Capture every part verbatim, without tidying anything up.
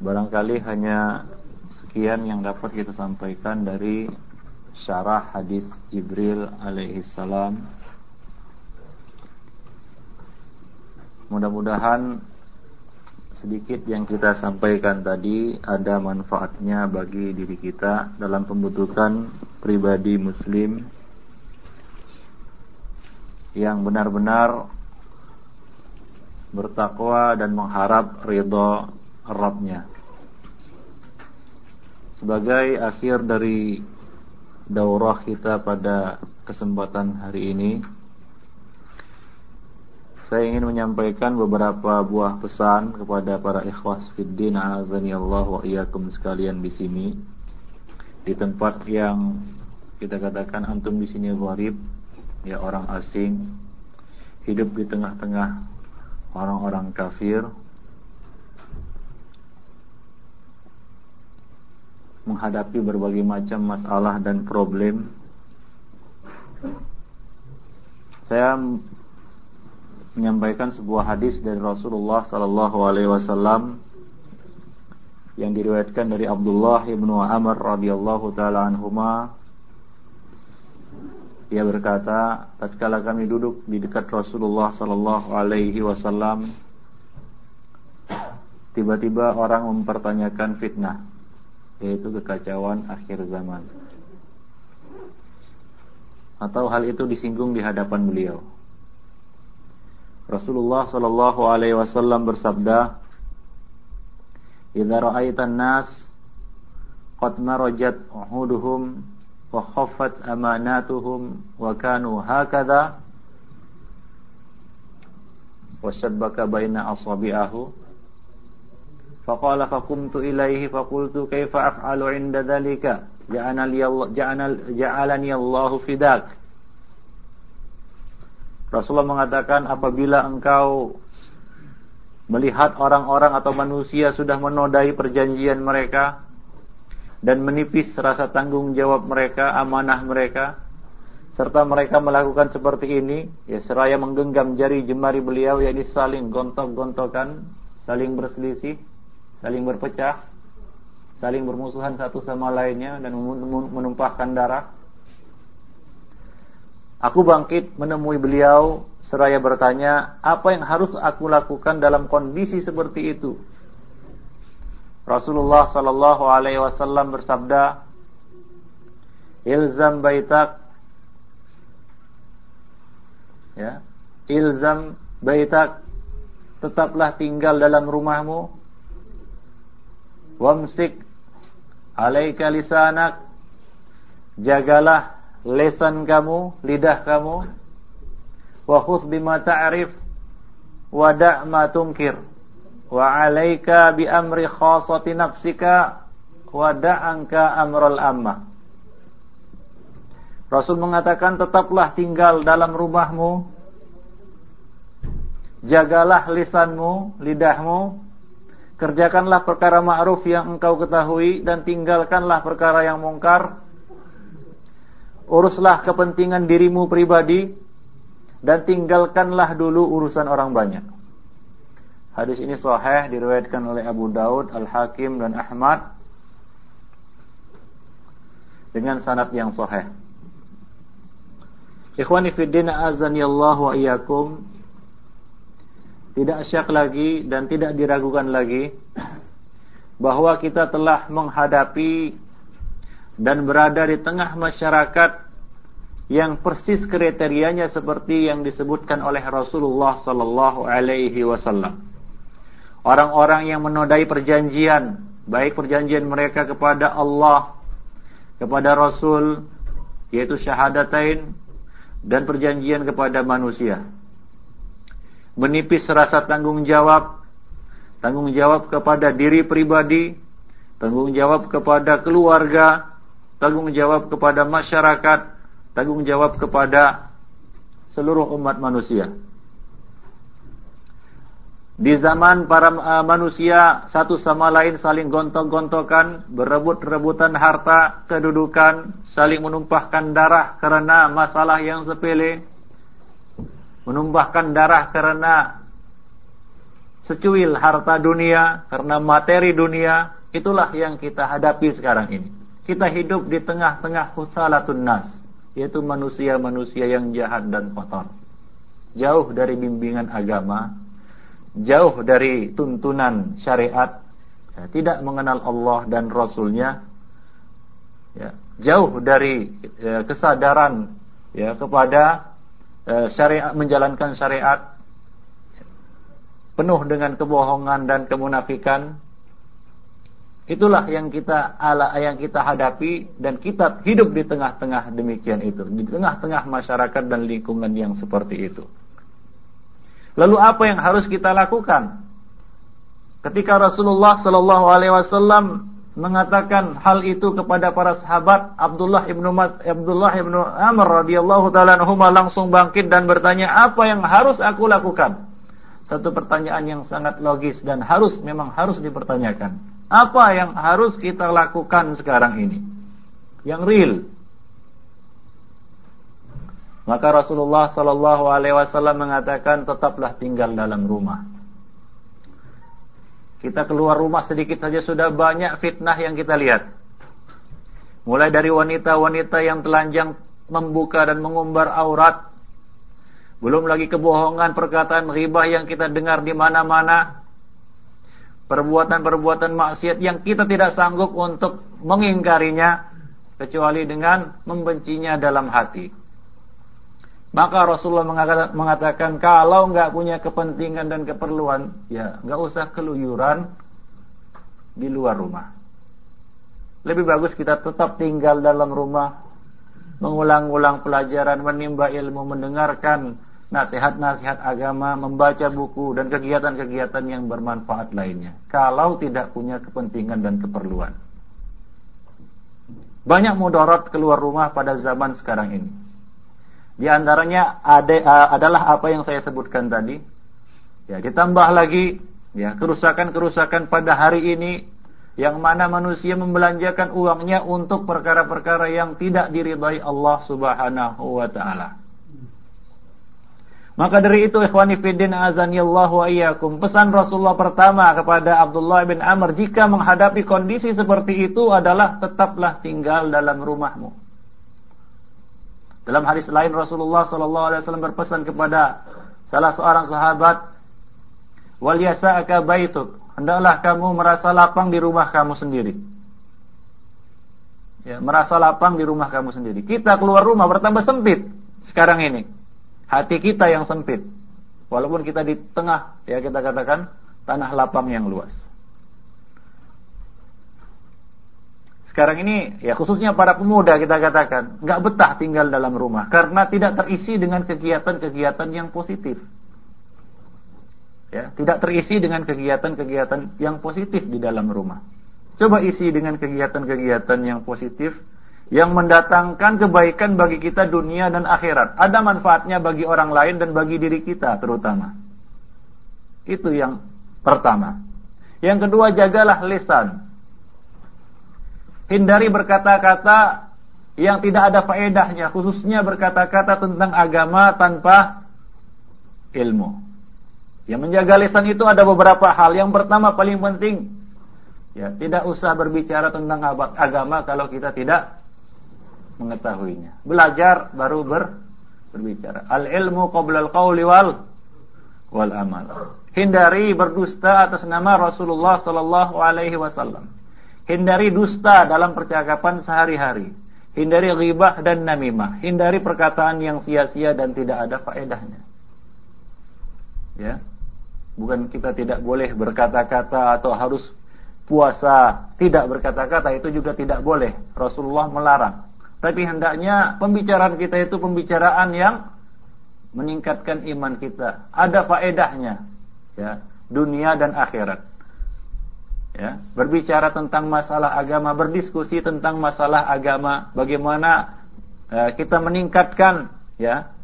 Barangkali hanya sekian yang dapat kita sampaikan dari syarah hadis Jibril alaihi salam. Mudah-mudahan sedikit yang kita sampaikan tadi ada manfaatnya bagi diri kita dalam pembentukan pribadi muslim yang benar-benar bertakwa dan mengharap ridha Rabb-Nya. Sebagai akhir dari daurah kita pada kesempatan hari ini, saya ingin menyampaikan beberapa buah pesan kepada para ikhwas fiddin, a'azani Allah wa iyyakum sekalian di sini, di tempat yang kita katakan antum di sini gharib, ya orang asing, hidup di tengah-tengah orang-orang kafir, menghadapi berbagai macam masalah dan problem. Saya menyampaikan sebuah hadis dari Rasulullah sallallahu alaihi wasallam yang diriwayatkan dari Abdullah bin Amr radhiyallahu taala anhuma. Dia berkata, tatkala kami duduk di dekat Rasulullah sallallahu alaihi wasallam, tiba-tiba orang mempertanyakan fitnah, yaitu kekacauan akhir zaman. Atau hal itu disinggung di hadapan beliau. Rasulullah sallallahu alaihi wasallam bersabda, "Idza ra'aitan nas qad marajat uhuduhum wa khaffat amanatuhum wa kanu hakadha wa shabbaka baina asabi'ahu faqala faqumtu ilaihi faqultu kaifa af'alu 'inda dhalika ja'alani Allahu fidak." Rasulullah mengatakan, apabila engkau melihat orang-orang atau manusia sudah menodai perjanjian mereka dan menipis rasa tanggung jawab mereka, amanah mereka, serta mereka melakukan seperti ini, ya seraya menggenggam jari jemari beliau, yakni saling gontok-gontokan, saling berselisih, saling berpecah, saling bermusuhan satu sama lainnya dan menumpahkan darah. Aku bangkit menemui beliau seraya bertanya, apa yang harus aku lakukan dalam kondisi seperti itu? Rasulullah sallallahu alaihi wasallam bersabda, "Ilzam baitak." Ya, ilzam baitak, tetaplah tinggal dalam rumahmu. Wamsik alaika lisanak, jagalah lesan kamu, lidah kamu. Wa khudh bima ta'rif wa da' ma tunkir wa 'alaika bi amri khassati nafsika wa da'anka amral ammah. Rasul mengatakan, tetaplah tinggal dalam rumahmu, jagalah lisanmu, lidahmu, kerjakanlah perkara ma'ruf yang engkau ketahui dan tinggalkanlah perkara yang mungkar. Uruslah kepentingan dirimu pribadi dan tinggalkanlah dulu urusan orang banyak. Hadis ini sahih, diriwayatkan oleh Abu Daud, Al-Hakim dan Ahmad dengan sanad yang sahih. Ikhwani fiddin, azanillahu wa iyyakum. Tidak syak lagi dan tidak diragukan lagi bahwa kita telah menghadapi dan berada di tengah masyarakat yang persis kriterianya seperti yang disebutkan oleh Rasulullah sallallahu alaihi wasallam. Orang-orang yang menodai perjanjian, baik perjanjian mereka kepada Allah, kepada Rasul, yaitu syahadatain, dan perjanjian kepada manusia. Menipis rasa tanggung jawab, tanggung jawab kepada diri pribadi, tanggung jawab kepada keluarga, tanggung jawab kepada masyarakat, tanggung jawab kepada seluruh umat manusia. Di zaman para uh, manusia satu sama lain saling gontok-gontokan, berebut-rebutan harta, kedudukan, saling menumpahkan darah karena masalah yang sepele, menumpahkan darah karena secuil harta dunia, karena materi dunia. Itulah yang kita hadapi sekarang ini. Kita hidup di tengah-tengah husalatun nas, yaitu manusia-manusia yang jahat dan kotor, jauh dari bimbingan agama, jauh dari tuntunan syariat, ya, tidak mengenal Allah dan Rasulnya, ya, jauh dari ya, kesadaran ya, kepada ya, syariat, menjalankan syariat, penuh dengan kebohongan dan kemunafikan. Itulah yang kita ala yang kita hadapi, dan kita hidup di tengah-tengah demikian itu, di tengah-tengah masyarakat dan lingkungan yang seperti itu. Lalu apa yang harus kita lakukan? Ketika Rasulullah sallallahu alaihi wasallam mengatakan hal itu kepada para sahabat, Abdullah ibnu Abdullah ibnu Amr radhiyallahu taala anhuma langsung bangkit dan bertanya, apa yang harus aku lakukan? Satu pertanyaan yang sangat logis dan harus memang harus dipertanyakan. Apa yang harus kita lakukan sekarang ini? Yang real. Maka Rasulullah sallallahu alaihi wasallam mengatakan, tetaplah tinggal dalam rumah. Kita keluar rumah sedikit saja sudah banyak fitnah yang kita lihat. Mulai dari wanita-wanita yang telanjang membuka dan mengumbar aurat. Belum lagi kebohongan, perkataan ghibah yang kita dengar di mana-mana. Perbuatan-perbuatan maksiat yang kita tidak sanggup untuk mengingkarinya kecuali dengan membencinya dalam hati. Maka Rasulullah mengatakan, kalau enggak punya kepentingan dan keperluan, ya enggak usah keluyuran di luar rumah. Lebih bagus kita tetap tinggal dalam rumah, mengulang-ulang pelajaran, menimba ilmu, mendengarkan nasihat-nasihat agama, membaca buku dan kegiatan-kegiatan yang bermanfaat lainnya. Kalau tidak punya kepentingan dan keperluan. Banyak mudarat keluar rumah pada zaman sekarang ini. Di antaranya ada, uh, adalah apa yang saya sebutkan tadi. Ya, ditambah lagi ya kerusakan-kerusakan pada hari ini, yang mana manusia membelanjakan uangnya untuk perkara-perkara yang tidak diridhai Allah Subhanahu wa taala. Maka dari itu, ikhwani fiddin azanillahu wa iyyakum, pesan Rasulullah pertama kepada Abdullah bin Amr jika menghadapi kondisi seperti itu adalah tetaplah tinggal dalam rumahmu. Dalam hadis lain Rasulullah sallallahu alaihi wasallam berpesan kepada salah seorang sahabat, wal yasa'aka baituk, hendaklah kamu merasa lapang di rumah kamu sendiri. Ya, merasa lapang di rumah kamu sendiri. Kita keluar rumah bertambah sempit sekarang ini. Hati kita yang sempit, walaupun kita di tengah, ya kita katakan tanah lapang yang luas. Sekarang ini, ya khususnya para pemuda kita katakan, nggak betah tinggal dalam rumah karena tidak terisi dengan kegiatan-kegiatan yang positif. Ya, tidak terisi dengan kegiatan-kegiatan yang positif di dalam rumah. Coba isi dengan kegiatan-kegiatan yang positif, yang mendatangkan kebaikan bagi kita dunia dan akhirat. Ada manfaatnya bagi orang lain dan bagi diri kita terutama. Itu yang pertama. Yang kedua, jagalah lisan. Hindari berkata-kata yang tidak ada faedahnya, khususnya berkata-kata tentang agama tanpa ilmu. Yang menjaga lisan itu ada beberapa hal. Yang pertama paling penting, ya tidak usah berbicara tentang agama kalau kita tidak mengetahuinya. Belajar baru ber, berbicara. Al ilmu qabla al qawli wal wal amal. Hindari berdusta atas nama Rasulullah sallallahu alaihi wasallam. Hindari dusta dalam percakapan sehari-hari. Hindari ghibah dan namimah. Hindari perkataan yang sia-sia dan tidak ada faedahnya. Ya. Bukan kita tidak boleh berkata-kata atau harus puasa tidak berkata-kata, itu juga tidak boleh. Rasulullah melarang. Tapi hendaknya pembicaraan kita itu pembicaraan yang meningkatkan iman kita. Ada faedahnya, ya, dunia dan akhirat. Ya, berbicara tentang masalah agama, berdiskusi tentang masalah agama, bagaimana uh, kita meningkatkan, ya,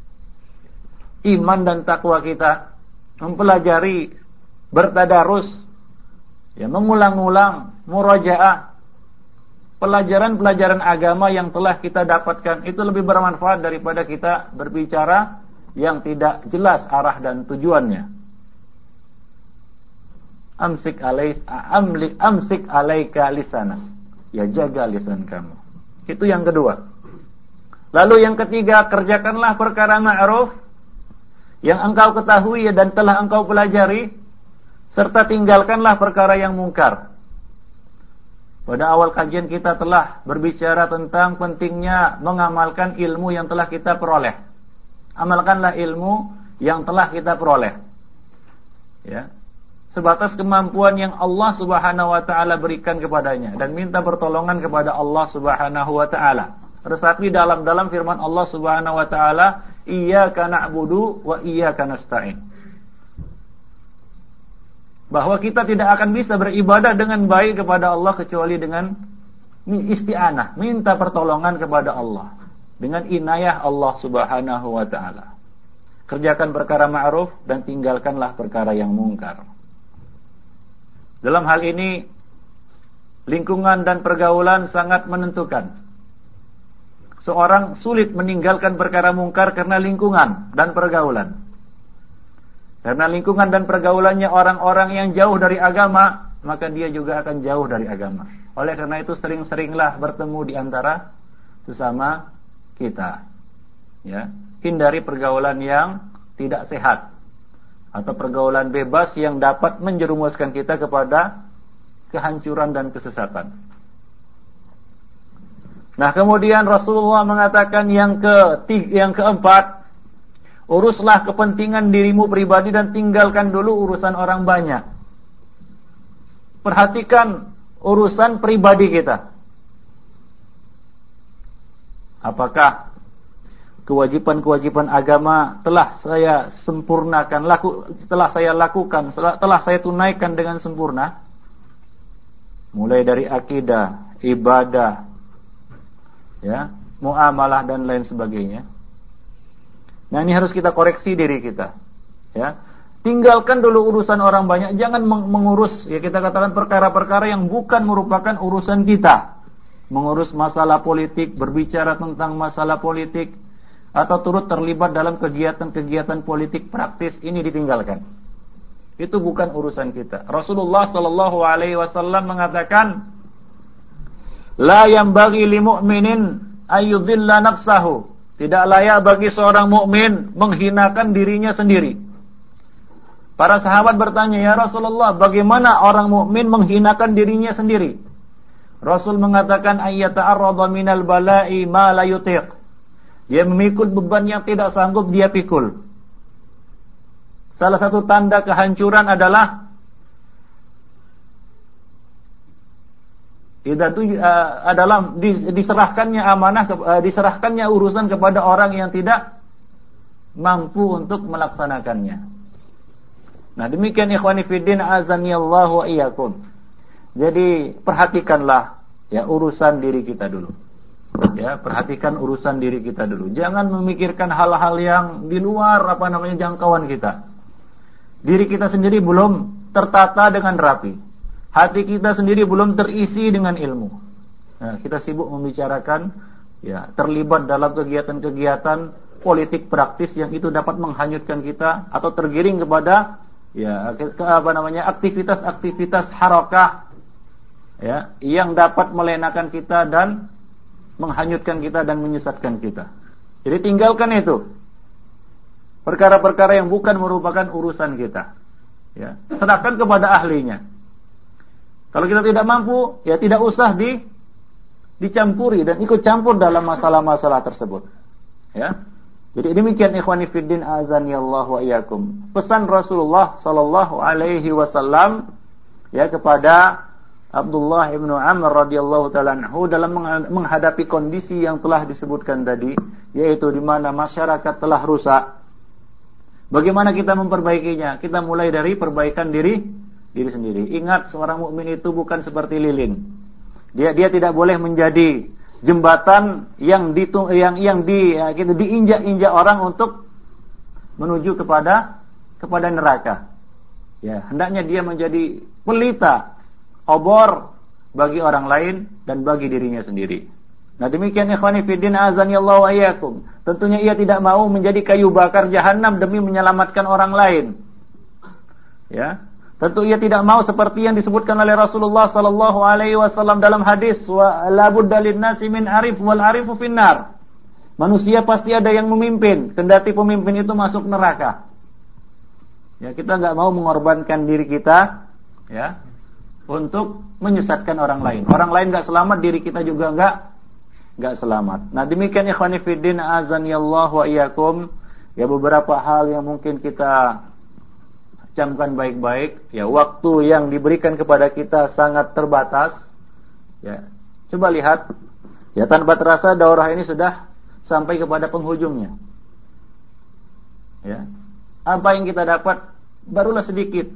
iman dan takwa kita, mempelajari, bertadarus, ya, mengulang-ulang, murajaah. Pelajaran-pelajaran agama yang telah kita dapatkan itu lebih bermanfaat daripada kita berbicara yang tidak jelas arah dan tujuannya. amsik alai amlik amsik alaika lisana. Ya, jaga lisan kamu. Itu yang kedua. Lalu yang ketiga, kerjakanlah perkara ma'ruf yang engkau ketahui dan telah engkau pelajari, serta tinggalkanlah perkara yang mungkar. Pada awal kajian kita telah berbicara tentang pentingnya mengamalkan ilmu yang telah kita peroleh. Amalkanlah ilmu yang telah kita peroleh. Ya. Sebatas kemampuan yang Allah Subhanahu wa taala berikan kepadanya, dan minta pertolongan kepada Allah Subhanahu wa taala. Resapi dalam dalam firman Allah Subhanahu wa taala, iyyaka na'budu wa iyyaka nasta'in. Bahwa kita tidak akan bisa beribadah dengan baik kepada Allah kecuali dengan isti'anah, minta pertolongan kepada Allah dengan inayah Allah Subhanahu wa taala. Kerjakan perkara ma'ruf dan tinggalkanlah perkara yang mungkar. Dalam hal ini lingkungan dan pergaulan sangat menentukan. Seorang sulit meninggalkan perkara mungkar karena lingkungan dan pergaulan. Karena lingkungan dan pergaulannya orang-orang yang jauh dari agama, maka dia juga akan jauh dari agama. Oleh karena itu sering-seringlah bertemu di antara sesama kita. Ya, hindari pergaulan yang tidak sehat atau pergaulan bebas yang dapat menjerumuskan kita kepada kehancuran dan kesesatan. Nah, kemudian Rasulullah mengatakan yang ke yang keempat, uruslah kepentingan dirimu pribadi dan tinggalkan dulu urusan orang banyak. Perhatikan urusan pribadi kita. Apakah kewajiban-kewajiban agama telah saya sempurnakan, laku, telah saya lakukan, telah saya tunaikan dengan sempurna? Mulai dari akidah, ibadah, ya, muamalah dan lain sebagainya. Nah, ini harus kita koreksi diri kita. Ya, tinggalkan dulu urusan orang banyak, jangan mengurus, ya kita katakan perkara-perkara yang bukan merupakan urusan kita. Mengurus masalah politik, berbicara tentang masalah politik, atau turut terlibat dalam kegiatan-kegiatan politik praktis, ini ditinggalkan. Itu bukan urusan kita. Rasulullah sallallahu alaihi wasallam mengatakan, la yanbaghi lil mu'minin ayyudhilla nafsahu. Tidak layak bagi seorang mukmin menghinakan dirinya sendiri. Para sahabat bertanya, ya Rasulullah, bagaimana orang mukmin menghinakan dirinya sendiri? Rasul mengatakan, ayyata'arrada minal bala'i ma la yutiq. Dia memikul beban yang tidak sanggup dia pikul. Salah satu tanda kehancuran adalah itu uh, adalah diserahkannya amanah, uh, diserahkannya urusan kepada orang yang tidak mampu untuk melaksanakannya. Nah, demikian ikhwani fiddin azanillahu wa iyyakum. Jadi perhatikanlah ya urusan diri kita dulu. Ya, perhatikan urusan diri kita dulu. Jangan memikirkan hal-hal yang di luar apa namanya jangkauan kita. Diri kita sendiri belum tertata dengan rapi. Hati kita sendiri belum terisi dengan ilmu. Nah, kita sibuk membicarakan, ya, terlibat dalam kegiatan-kegiatan politik praktis yang itu dapat menghanyutkan kita atau tergiring kepada, ya, ke, ke apa namanya aktivitas-aktivitas harakah, ya, yang dapat melenakan kita dan menghanyutkan kita dan menyesatkan kita. Jadi tinggalkan itu. Perkara-perkara yang bukan merupakan urusan kita. Ya, serahkan kepada ahlinya. Kalau kita tidak mampu, ya tidak usah di dicampuri dan ikut campur dalam masalah-masalah tersebut. Ya. Jadi demikian ikhwani fiddin azanillahu wa iyyakum. Pesan Rasulullah sallallahu alaihi wasallam ya kepada Abdullah ibnu Amr radhiyallahu taala anhu dalam menghadapi kondisi yang telah disebutkan tadi, yaitu di mana masyarakat telah rusak. Bagaimana kita memperbaikinya? Kita mulai dari perbaikan diri diri sendiri. Ingat, seorang mukmin itu bukan seperti lilin. Dia dia tidak boleh menjadi jembatan yang ditung, yang yang di ya, gitu, diinjak-injak orang untuk menuju kepada kepada neraka. Ya, hendaknya dia menjadi pelita obor bagi orang lain dan bagi dirinya sendiri. Nah, demikian ikhwani fiddin azanillahu wa iyyakum. Tentunya ia tidak mau menjadi kayu bakar jahanam demi menyelamatkan orang lain. Ya. Tentu ia tidak mau seperti yang disebutkan oleh Rasulullah sallallahu alaihi wasallam dalam hadis, wa la budda lin-nasi min arif wal arifu finnar. Manusia pasti ada yang memimpin, kendati pemimpin itu masuk neraka. Ya, kita enggak mau mengorbankan diri kita ya untuk menyesatkan orang lain. Orang lain enggak selamat, diri kita juga enggak enggak selamat. Nah, demikian ikhwani fiddin azanillahu wa iyyakum. Ya, beberapa hal yang mungkin kita camkan baik-baik. Ya, waktu yang diberikan kepada kita sangat terbatas. Ya, coba lihat. Ya, tanpa terasa daurah ini sudah sampai kepada penghujungnya. Ya, apa yang kita dapat barulah sedikit.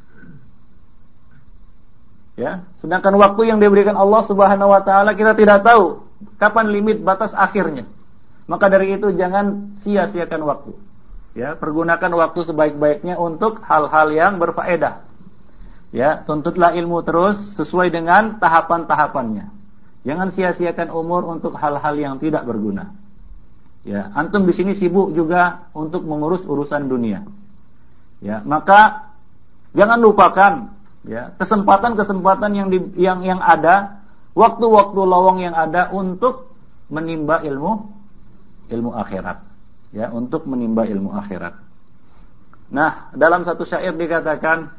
Ya, sedangkan waktu yang diberikan Allah Subhanahu wa taala kita tidak tahu kapan limit batas akhirnya. Maka dari itu jangan sia-siakan waktu. Ya, pergunakan waktu sebaik-baiknya untuk hal-hal yang berfaedah. Ya, tuntutlah ilmu terus sesuai dengan tahapan-tahapannya. Jangan sia-siakan umur untuk hal-hal yang tidak berguna. Ya, antum di sini sibuk juga untuk mengurus urusan dunia. Ya, maka jangan lupakan ya kesempatan-kesempatan yang di, yang yang ada, waktu-waktu lowong yang ada untuk menimba ilmu ilmu akhirat. Ya, untuk menimba ilmu akhirat. Nah, dalam satu syair dikatakan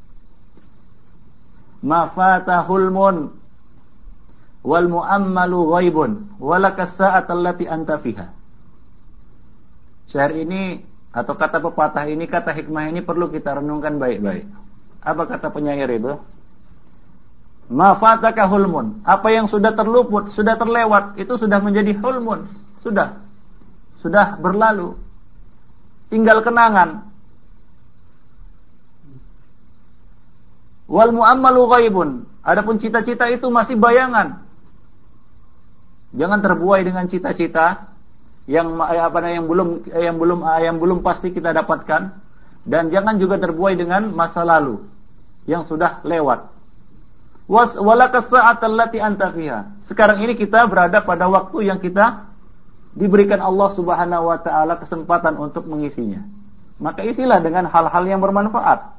ma fatahul mun wal muammalu ghaibun walakas sa'at allati anta fiha. Syair ini atau kata pepatah ini, kata hikmah ini perlu kita renungkan baik-baik. Apa kata penyair itu? Ma fataka hulmun, apa yang sudah terluput, sudah terlewat, itu sudah menjadi hulmun, sudah sudah berlalu, tinggal kenangan. Wal muammalu ghaibun, adapun cita-cita itu masih bayangan. Jangan terbuai dengan cita-cita yang apa yang belum yang belum yang belum pasti kita dapatkan, dan jangan juga terbuai dengan masa lalu yang sudah lewat. Was walakas sa'atal lati anta fiha. Sekarang ini kita berada pada waktu yang kita diberikan Allah Subhanahu wa taala kesempatan untuk mengisinya. Maka isilah dengan hal-hal yang bermanfaat.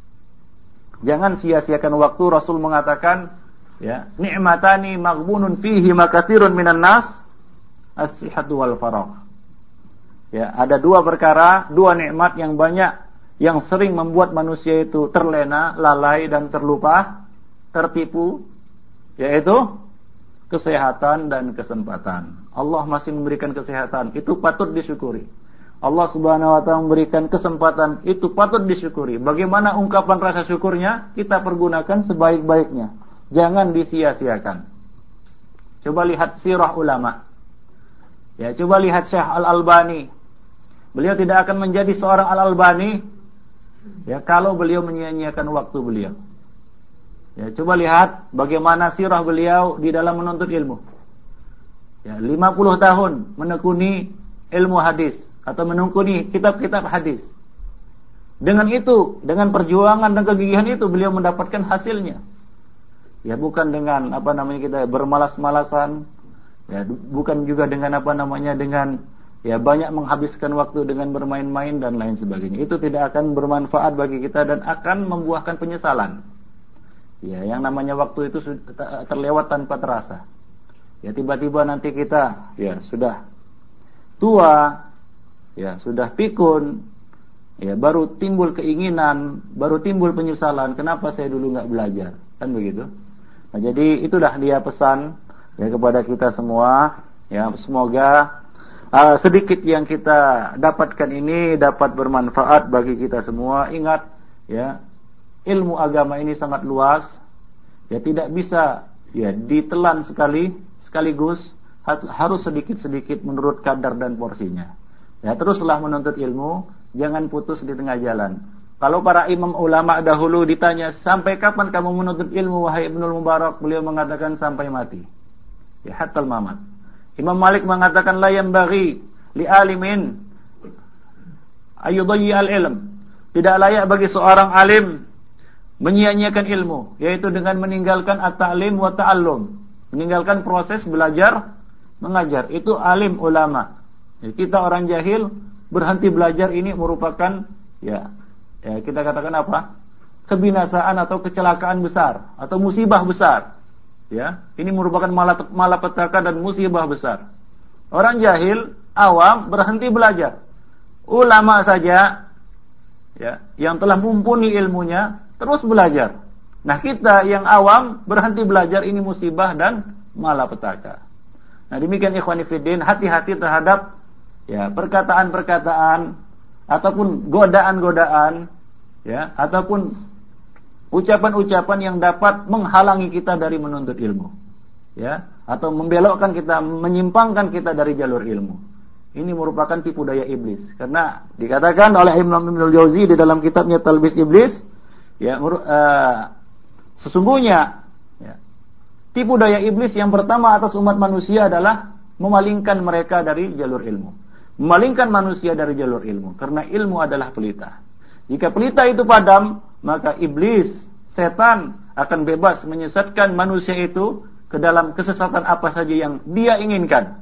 Jangan sia-siakan waktu. Rasul mengatakan, ya, ni'matani maghbunun fihi makatsirun minan nas, as-sihhatu wal faragh. Ya, ada dua perkara, dua nikmat yang banyak yang sering membuat manusia itu terlena, lalai dan terlupa, tertipu, yaitu kesehatan dan kesempatan. Allah masih memberikan kesehatan, itu patut disyukuri. Allah Subhanahu wa taala memberikan kesempatan, itu patut disyukuri. Bagaimana ungkapan rasa syukurnya? Kita pergunakan sebaik-baiknya. Jangan disia-siakan. Coba lihat sirah ulama. Ya, coba lihat Syekh Al-Albani. Beliau tidak akan menjadi seorang Al-Albani ya kalau beliau menyia-nyiakan waktu beliau. Ya, coba lihat bagaimana sirah beliau di dalam menuntut ilmu. Ya, lima puluh tahun menekuni ilmu hadis atau menekuni kitab-kitab hadis. Dengan itu, dengan perjuangan dan kegigihan itu beliau mendapatkan hasilnya. Ya, bukan dengan apa namanya kita bermalas-malasan, ya, bukan juga dengan apa namanya dengan ya banyak menghabiskan waktu dengan bermain-main dan lain sebagainya. Itu tidak akan bermanfaat bagi kita dan akan membuahkan penyesalan. Ya, yang namanya waktu itu terlewat tanpa terasa. Ya, tiba-tiba nanti kita ya sudah tua, ya sudah pikun, ya baru timbul keinginan, baru timbul penyesalan, kenapa saya dulu nggak belajar, kan begitu. Nah, jadi itulah dia pesan ya kepada kita semua. Ya, semoga uh, sedikit yang kita dapatkan ini dapat bermanfaat bagi kita semua. Ingat ya, ilmu agama ini sangat luas, ya tidak bisa ya ditelan sekali sekaligus, harus sedikit-sedikit menurut kadar dan porsinya. Ya, teruslah menuntut ilmu, jangan putus di tengah jalan. Kalau para imam ulama dahulu ditanya, sampai kapan kamu menuntut ilmu wahai Ibnul Mubarak? Beliau mengatakan sampai mati. Ya, hatal mamat. Imam Malik mengatakan la yanbaghi li alimin ayudayyi al-ilm. Tidak layak bagi seorang alim menyia-nyiakan ilmu, yaitu dengan meninggalkan at-ta'lim wa ta'allum. Meninggalkan proses belajar mengajar. Itu alim ulama. Ya, kita orang jahil berhenti belajar ini merupakan ya, ya kita katakan apa? kebinasaan atau kecelakaan besar atau musibah besar. Ya, ini merupakan malapetaka dan musibah besar. Orang jahil, awam berhenti belajar. Ulama saja ya, yang telah mumpuni ilmunya terus belajar. Nah, kita yang awam berhenti belajar, ini musibah dan malapetaka. Nah, demikian ikhwani fiddin, hati-hati terhadap ya perkataan-perkataan ataupun godaan-godaan ya ataupun ucapan-ucapan yang dapat menghalangi kita dari menuntut ilmu ya atau membelokkan kita, menyimpangkan kita dari jalur ilmu. Ini merupakan tipu daya iblis, karena dikatakan oleh Imam Ibnul Jauzi di dalam kitabnya Talbis Iblis ya uh, sesungguhnya ya, tipu daya iblis yang pertama atas umat manusia adalah memalingkan mereka dari jalur ilmu. Memalingkan manusia dari jalur ilmu, karena ilmu adalah pelita. Jika pelita itu padam, maka iblis, setan akan bebas menyesatkan manusia itu ke dalam kesesatan apa saja yang dia inginkan.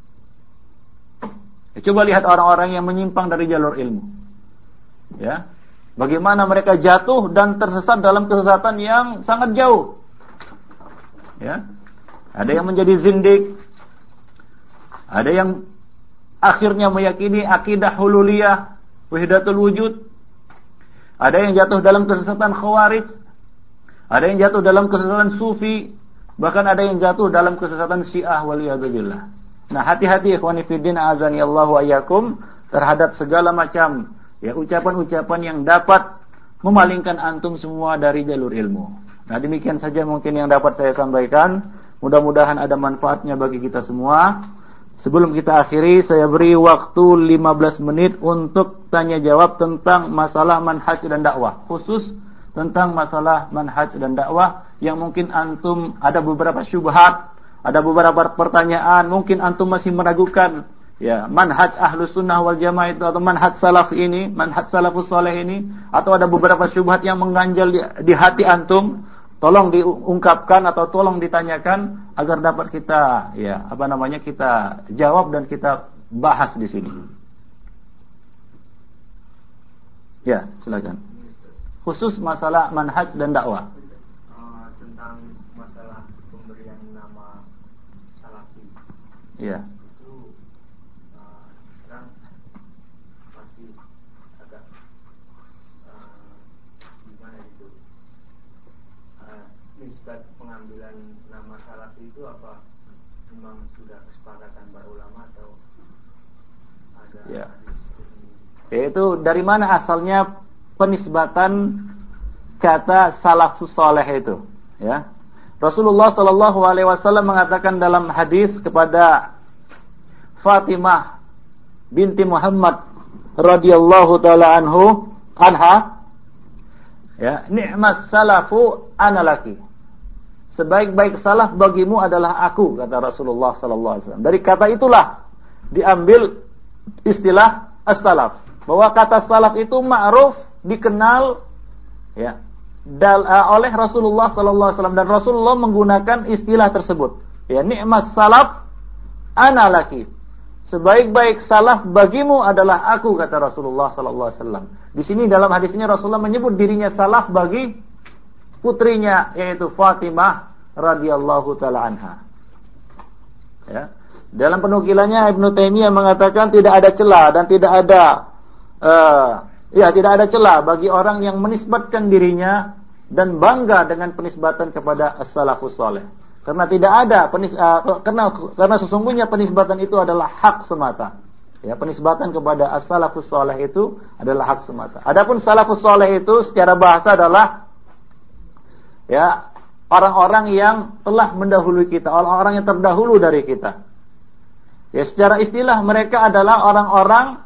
Ya, coba lihat orang-orang yang menyimpang dari jalur ilmu. Ya, bagaimana mereka jatuh dan tersesat dalam kesesatan yang sangat jauh. Ya, ada yang menjadi zindik, ada yang akhirnya meyakini akidah hululiyah, wahdatul wujud. Ada yang jatuh dalam kesesatan khawarij, ada yang jatuh dalam kesesatan sufi, bahkan ada yang jatuh dalam kesesatan syiah waliyadzubillah. Nah, hati-hati ikhwani fiddin azani Allah wa iyyakum terhadap segala macam ya ucapan-ucapan yang dapat memalingkan antum semua dari jalur ilmu. Nah, demikian saja mungkin yang dapat saya sampaikan. Mudah-mudahan ada manfaatnya bagi kita semua. Sebelum kita akhiri, saya beri waktu lima belas menit untuk tanya jawab tentang masalah manhaj dan dakwah. Khusus tentang masalah manhaj dan dakwah yang mungkin antum ada beberapa syubhat, ada beberapa pertanyaan, mungkin antum masih meragukan ya manhaj ahlus sunnah wal jamaah itu atau manhaj salaf ini, manhaj salafus saleh ini, atau ada beberapa syubhat yang mengganjal di, di hati antum. Tolong diungkapkan atau tolong ditanyakan agar dapat kita ya apa namanya kita jawab dan kita bahas di sini. Ya, silakan. Khusus masalah manhaj dan dakwah. Uh, tentang masalah pemberian nama salafi. Ya. Itu uh, sekarang masih agak uh, gimana itu? Nisbat pengambilan nama salafi itu apa memang sudah kesepakatan para ulama atau ada ya. hadis? Yaitu dari mana asalnya penisbatan kata salafus saleh itu ya. Rasulullah sallallahu alaihi wasallam mengatakan dalam hadis kepada Fatimah binti Muhammad radhiyallahu taala anhu anha ya, ni'mas salafu ana laki. Sebaik-baik salaf bagimu adalah aku, kata Rasulullah sallallahu alaihi wasallam. Dari kata itulah diambil istilah as-salaf. Bahwa kata salaf itu ma'ruf, dikenal ya dal, uh, oleh Rasulullah sallallahu alaihi wasallam, dan Rasulullah menggunakan istilah tersebut. Ya, ni'mas salaf ana laki. Sebaik-baik salaf bagimu adalah aku, kata Rasulullah sallallahu alaihi wasallam. Di sini dalam hadis ini Rasulullah menyebut dirinya salaf bagi putrinya, yaitu Fatimah radhiyallahu taala anha. Ya. Dalam penukilannya Ibnu Taimiyah mengatakan tidak ada celah dan tidak ada uh, ya tidak ada celah bagi orang yang menisbatkan dirinya dan bangga dengan penisbatan kepada as-salafus saleh. Karena tidak ada penis, uh, karena karena sesungguhnya penisbatan itu adalah hak semata. Ya, penisbatan kepada as-salafus saleh itu adalah hak semata. Adapun salafus saleh itu secara bahasa adalah ya orang-orang yang telah mendahului kita, orang-orang yang terdahulu dari kita. Ya, secara istilah mereka adalah orang-orang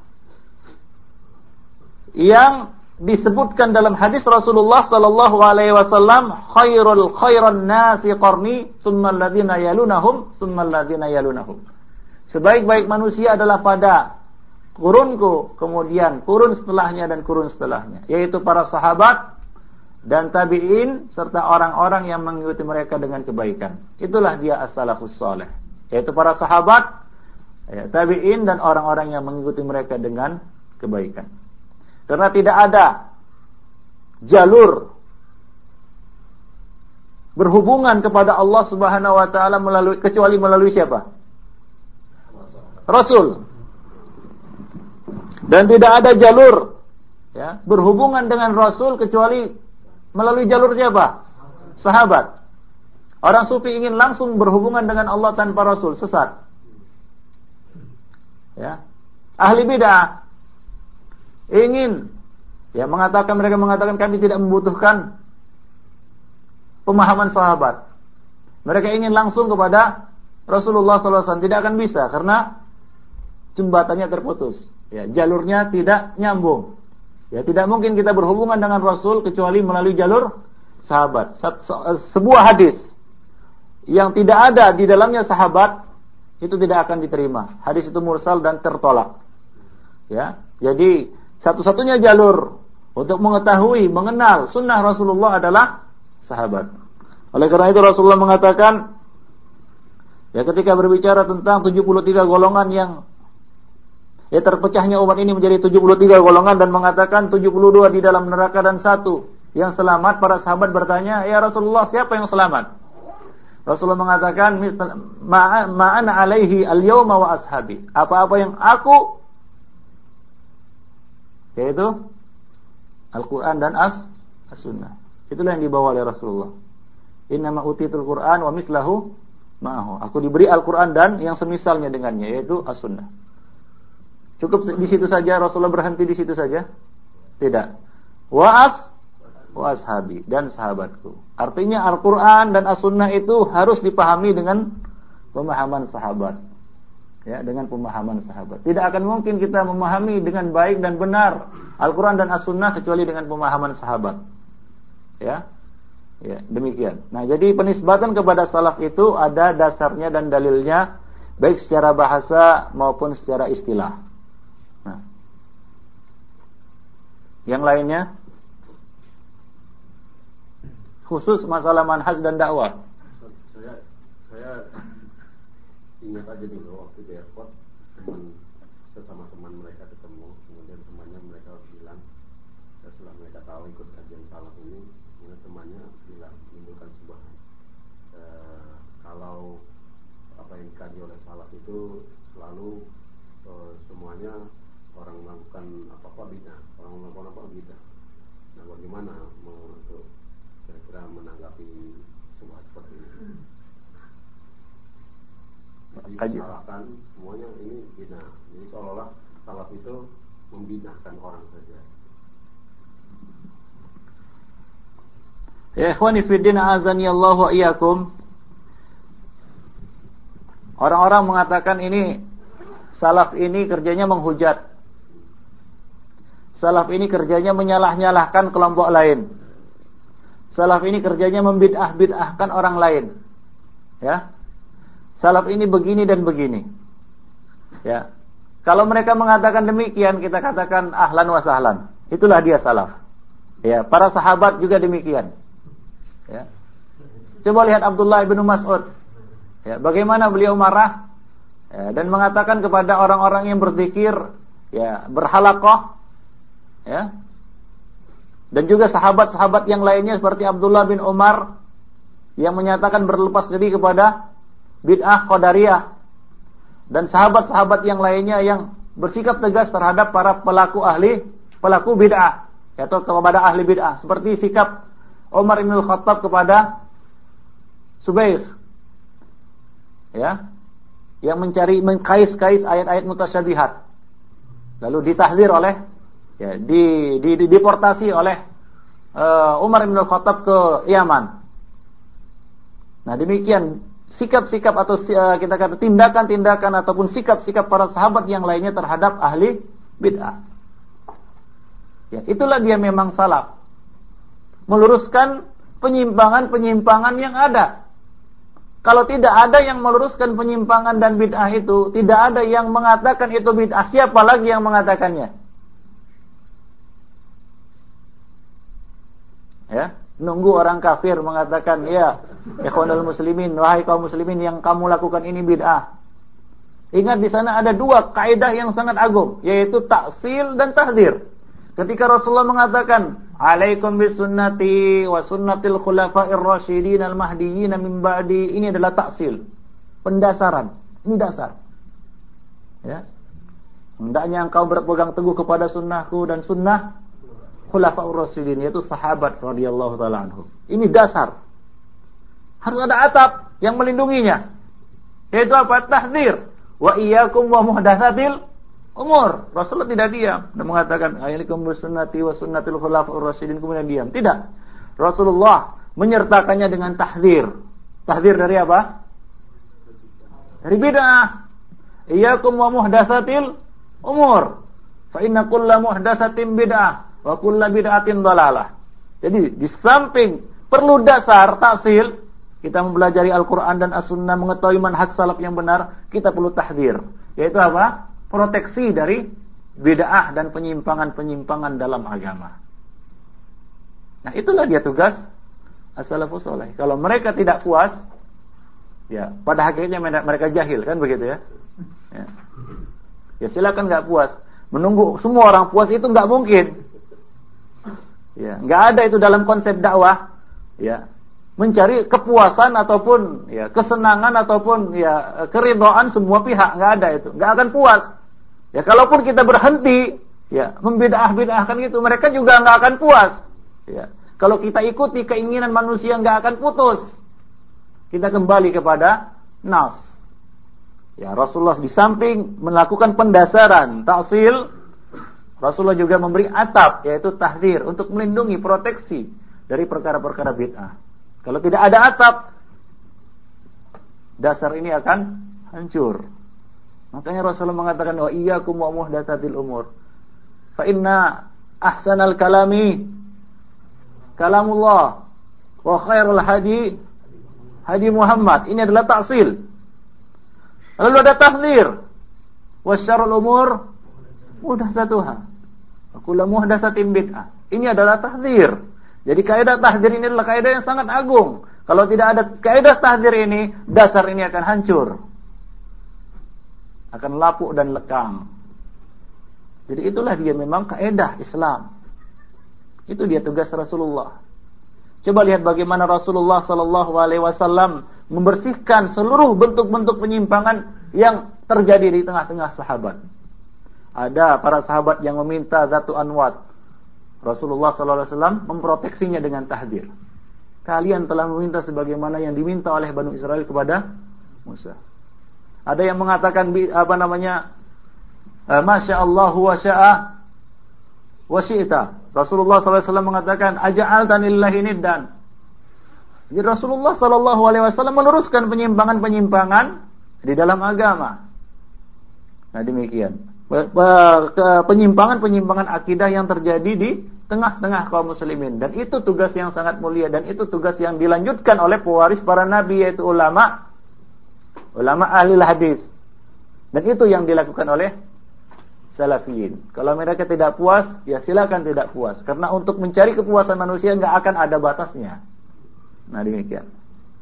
yang disebutkan dalam hadis Rasulullah sallallahu alaihi wasallam, khairul khairan nasi qarni, tsummal ladzina yalunahum, tsummal ladzina yalunahum. Sebaik-baik manusia adalah pada kurunku, kemudian kurun setelahnya dan kurun setelahnya, yaitu para sahabat dan tabi'in serta orang-orang yang mengikuti mereka dengan kebaikan. Itulah dia as-salafus saleh, yaitu para sahabat, ya, tabi'in dan orang-orang yang mengikuti mereka dengan kebaikan. Karena tidak ada jalur berhubungan kepada Allah Subhanahu wa taala melalui kecuali melalui siapa? Rasul. Dan tidak ada jalur ya, berhubungan dengan Rasul kecuali melalui jalur siapa? Sahabat. Orang sufi ingin langsung berhubungan dengan Allah tanpa Rasul, sesat. Ya. Ahli bid'ah ingin ya mengatakan mereka mengatakan kami tidak membutuhkan pemahaman sahabat. Mereka ingin langsung kepada Rasulullah sallallahu alaihi wasallam, tidak akan bisa karena jembatannya terputus. Ya, jalurnya tidak nyambung. Ya, tidak mungkin kita berhubungan dengan Rasul kecuali melalui jalur sahabat. Sebuah hadis yang tidak ada di dalamnya sahabat itu tidak akan diterima. Hadis itu mursal dan tertolak. Ya, jadi satu-satunya jalur untuk mengetahui, mengenal sunnah Rasulullah adalah sahabat. Oleh karena itu Rasulullah mengatakan, ya ketika berbicara tentang tujuh puluh tiga golongan yang ya terpecahnya umat ini menjadi tujuh puluh tiga golongan dan mengatakan tujuh puluh dua di dalam neraka dan satu yang selamat, para sahabat bertanya, ya Rasulullah siapa yang selamat? Rasulullah mengatakan, ma'ana alaihi al-yawma wa ashabi. Apa-apa yang aku, yaitu Al-Quran dan as, as-sunnah. Itulah yang dibawa oleh Rasulullah. Innama utitul Quran wa mislahu ma'ahu. Aku diberi Al-Quran dan yang semisalnya dengannya, yaitu as-sunnah. Cukup di situ saja, Rasulullah berhenti di situ saja? Tidak. Wa as wa ashabi, dan sahabatku. Artinya Al-Quran dan as-sunnah itu harus dipahami dengan pemahaman sahabat. Ya, dengan pemahaman sahabat. Tidak akan mungkin kita memahami dengan baik dan benar Al-Quran dan as-sunnah kecuali dengan pemahaman sahabat. Ya. Ya, demikian. Nah, jadi penisbatan kepada salaf itu ada dasarnya dan dalilnya baik secara bahasa maupun secara istilah. Nah. Yang lainnya khusus masalah manhaj dan dakwah. Saya saya ingat aja dulu waktu di airport, teman sesama teman mereka ketemu, kemudian temannya mereka bilang, setelah mereka tahu ikut kajian salaf ini, kemudian temannya bilang menimbulkan sebuah e, kalau apa yang dikaji oleh salaf itu selalu e, semuanya orang melakukan apa-apa bid'ah, orang melakukan apa bid'ah. Nah, bagaimana untuk kira-kira menanggapi sebuah seperti ini? Jadi salahkan semuanya ini bid'ah. Jadi seolah-olah salaf itu membid'ahkan orang saja. Ya ikhwani fiddin azani Allah wa iyyakum. Orang-orang mengatakan ini salaf ini kerjanya menghujat. Salaf ini kerjanya menyalah-nyalahkan kelompok lain. Salaf ini kerjanya membid'ah-bid'ahkan orang lain. Ya. Salaf ini begini dan begini. Ya. Kalau mereka mengatakan demikian, kita katakan ahlan wa sahlan. Itulah dia salaf. Ya, para sahabat juga demikian. Ya. Coba lihat Abdullah bin Mas'ud. Ya, bagaimana beliau marah ya, dan mengatakan kepada orang-orang yang berzikir, ya, berhalaqah, ya. Dan juga sahabat-sahabat yang lainnya seperti Abdullah bin Umar yang menyatakan berlepas diri kepada bid'ah qadariyah, dan sahabat-sahabat yang lainnya yang bersikap tegas terhadap para pelaku ahli pelaku bid'ah atau kepada ahli bid'ah, seperti sikap Umar bin Khattab kepada Subair, ya, yang mencari mengkais-kais ayat-ayat mutasyabihat, lalu ditahdzir oleh ya, di, di, di deportasi oleh uh, Umar bin Khattab ke Yaman. Nah, demikian sikap-sikap atau uh, kita kata tindakan-tindakan ataupun sikap-sikap para sahabat yang lainnya terhadap ahli bid'ah. Ya, itulah dia memang salaf. Meluruskan penyimpangan-penyimpangan yang ada. Kalau tidak ada yang meluruskan penyimpangan dan bid'ah itu, tidak ada yang mengatakan itu bid'ah, siapa lagi yang mengatakannya? Ya, nunggu orang kafir mengatakan, ya, ikhwanul muslimin, wahai kaum muslimin, yang kamu lakukan ini bid'ah. Ingat di sana ada dua kaidah yang sangat agung, yaitu taksil dan tahdzir. Ketika Rasulullah mengatakan, "Alaikum bisunnati wa sunnatil khulafa'ir rasyidin al-mahdiyyin min ba'di," ini adalah taksil, pendasaran. Ini dasar. Ya. Hendaknya engkau berpegang teguh kepada sunnahku dan sunnah khulafa'ur rasyidin, yaitu sahabat radhiyallahu taala anhum. Ini dasar. Harus ada atap yang melindunginya. Yaitu apa? Tahdzir. Wa iyyakum wa muhdatsatil umur. Rasulullah tidak diam dan mengatakan, "Alaikum bisunnati wa sunnatil khulafa'ur rasyidin," kemudian diam. Tidak. Rasulullah menyertakannya dengan tahdzir. Tahdzir dari apa? Dari bid'ah. Iyyakum wa muhdatsatil umur. Fa inna kulla muhdatsatin bid'ah wa kulla bid'atin dhalalah. Jadi di samping perlu dasar taksil, kita mempelajari Al-Quran dan As-Sunnah, mengetahui manhaj salaf yang benar, kita perlu tahdzir. Yaitu apa? Proteksi dari bid'ah dan penyimpangan-penyimpangan dalam agama. Nah, itulah dia tugas as-salafus saleh. Kalau mereka tidak puas, ya, pada hakikatnya mereka jahil, kan begitu ya? Ya, ya silakan nggak puas. Menunggu semua orang puas itu nggak mungkin. Ya, nggak ada itu dalam konsep dakwah. Ya. Mencari kepuasan ataupun ya kesenangan ataupun ya keridhaan semua pihak, nggak ada itu, nggak akan puas. Ya kalaupun kita berhenti ya membidah-bidahkan itu, mereka juga nggak akan puas. Ya kalau kita ikuti keinginan manusia nggak akan putus. Kita kembali kepada nas. Ya Rasulullah di samping melakukan pendasaran taksil, Rasulullah juga memberi atap, yaitu tahdzir, untuk melindungi, proteksi dari perkara-perkara bid'ah. Kalau tidak ada atap, dasar ini akan hancur. Makanya Rasulullah mengatakan, "Wa iyyakum wa muhdatsatil umur. Fa inna ahsanal kalami kalamullah wa khairul hadi hadi Muhammad." Ini adalah taksil. Lalu ada tahdzir. Wa syarrul umur muhdatsatuha. Wa kullu muhdatsatin bid'ah. Ini adalah tahdzir. Jadi kaidah tahdzir ini adalah kaidah yang sangat agung. Kalau tidak ada kaidah tahdzir ini, dasar ini akan hancur. Akan lapuk dan lekang. Jadi itulah dia memang kaidah Islam. Itu dia tugas Rasulullah. Coba lihat bagaimana Rasulullah sallallahu alaihi wasallam membersihkan seluruh bentuk-bentuk penyimpangan yang terjadi di tengah-tengah sahabat. Ada para sahabat yang meminta Zatu Anwat. Rasulullah sallallahu alaihi wasallam memproteksinya dengan tahdzir. Kalian telah meminta sebagaimana yang diminta oleh Bani Israel kepada Musa. Ada yang mengatakan apa namanya? Masya Allah wa sya'a wa syi'ta. Rasulullah sallallahu alaihi wasallam mengatakan, "Aja'altani lillahi niddan." Jadi Rasulullah sallallahu alaihi wasallam meluruskan penyimpangan-penyimpangan di dalam agama. Nah, demikian. Penyimpangan-penyimpangan akidah yang terjadi di tengah-tengah kaum muslimin, dan itu tugas yang sangat mulia, dan itu tugas yang dilanjutkan oleh pewaris para nabi, yaitu ulama ulama ahli hadis, dan itu yang dilakukan oleh salafiyin. Kalau mereka tidak puas, ya silakan tidak puas, karena untuk mencari kepuasan manusia nggak akan ada batasnya. Nah, demikian.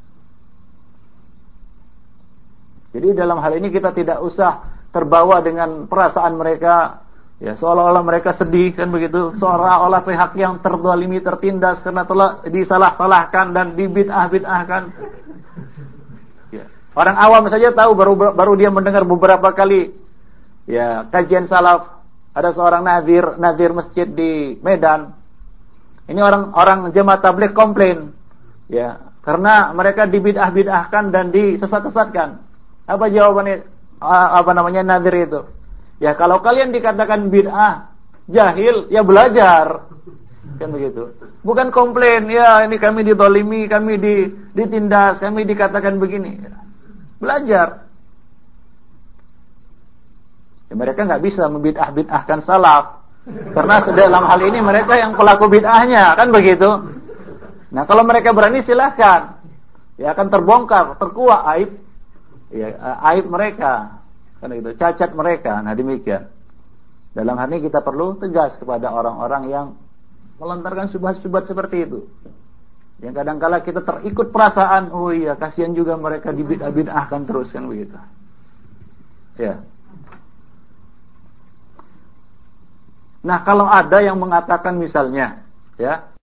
Jadi dalam hal ini kita tidak usah terbawa dengan perasaan mereka, ya seolah-olah mereka sedih, kan begitu, seolah-olah pihak yang terzalimi, tertindas karena telah disalah-salahkan dan dibid'ah-bid'ahkan. Ya. Orang awam saja tahu, baru baru dia mendengar beberapa kali ya kajian salaf. Ada seorang nazir, nazir masjid di Medan. Ini orang orang jemaah tabligh komplain, ya, karena mereka dibid'ah-bid'ahkan dan disesat-sesatkan. Apa jawabannya? Apa namanya nazir itu? Ya kalau kalian dikatakan bid'ah, jahil, ya belajar. Kan begitu. Bukan komplain, ya ini kami dizalimi, kami ditindas, kami dikatakan begini. Belajar. Ya, mereka nggak bisa membid'ah-bid'ahkan salaf. Karena dalam hal ini mereka yang pelaku bid'ahnya, kan begitu. Nah, kalau mereka berani silahkan. Ya akan terbongkar, terkuak aib ya, aib mereka, kan itu, cacat mereka. Nah, demikian. Dalam hal ini kita perlu tegas kepada orang-orang yang melontarkan syubhat-syubhat seperti itu. Yang kadang-kala kita terikut perasaan, oh iya, kasihan juga mereka dibid'ah-bid'ahkan terus, kan begitu. Ya. Nah, kalau ada yang mengatakan misalnya, ya,